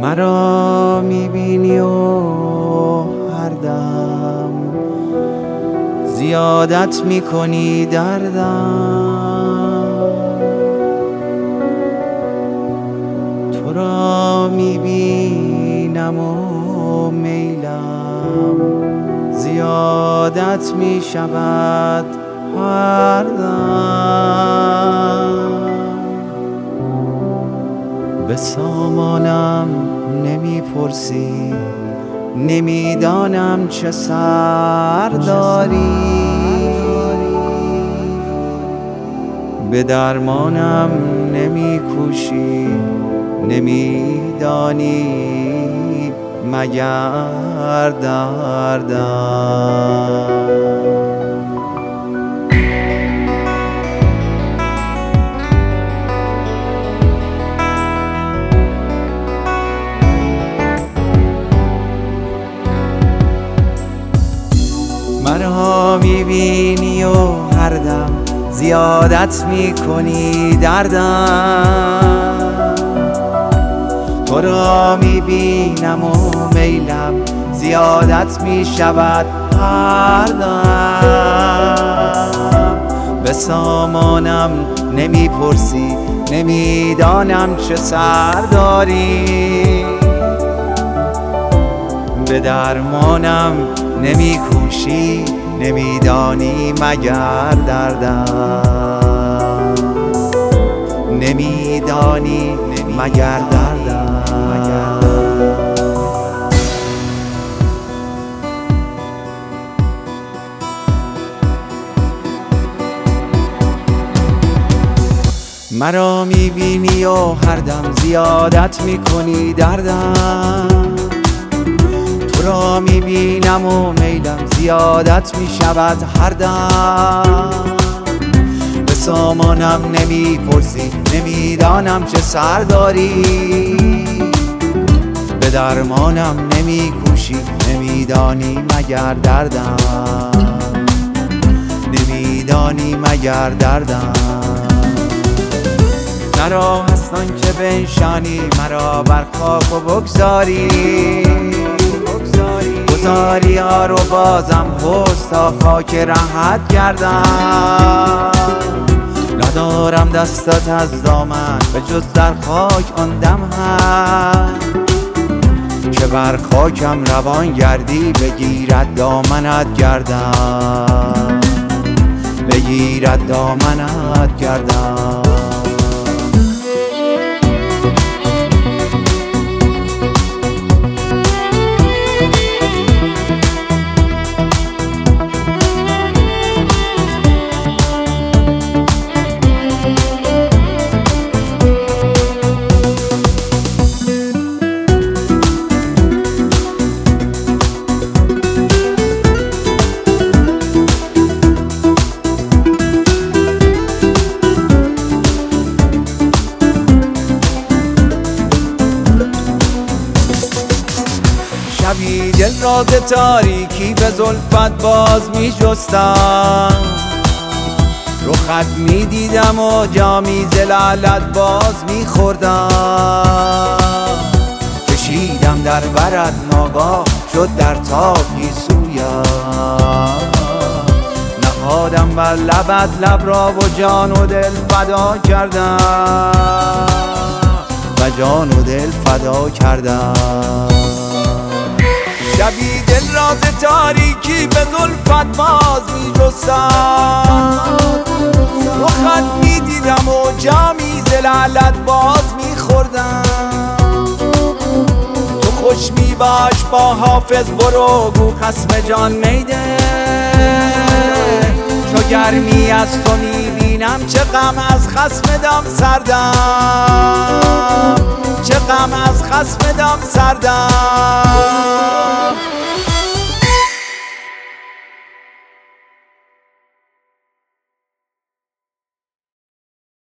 مرا میبینی و هر دم زیادت میکنی دردم، تو را میبینم و میلم زیادت میشود هر دم. به سامانم نمیپرسی، نمیدانم چه سر داری، به درمانم نمیکوشی، نمیدانی مگر دردم. مرا میبینی و هر دم زیادت میکنی دردم، تو را میبینم و میلم زیادت میشود هر دم. به سامانم نمیپرسی، نمیدانم چه سر داری، به درمانم نمیکوشی، نمیدانی مگر دردم، نمیدانی مگر دردم. مرا میبینی و هر دم زیادت میکنی دردم، تو را میبینم و میلم زیادت میشود هر دم. به سامانم نمیپرسی، نمیدانم چه سر داری، به درمانم نمیکوشی، نمیدانی مگر دردم، نمیدانی مگر دردم. مرا هستان که بنشانی، مرا بر خاک و بگذاری، گذاری ها رو بازم پست تا خاک راحت کردم. ندارم دستت از دامن به جز در خاک آن دم هست که بر خاکم روان گردی، بگیرد دامنت گردم، بگیرد دامنت گردم. شبی دل را ز تاریکی به زلفت باز می جستم، رخت می دیدم و جامی ز لعلت باز می خوردم. کشیدم در برت ناگاه شد در تاکی سویم، نهادم بر لبت لب را و جان و دل فدا کردم، و جان و دل فدا کردم. شبی دل را ز تاریکی به زلفت باز می جستم، رخت می دیدم و جامی ز لعلت باز می خوردم. تو خوش می باش با حافظ، برو گو خصم جان میده، چو گرمی از تو می بینم چه غم از خصم دم سردم، چه غم از خصم دم سردم.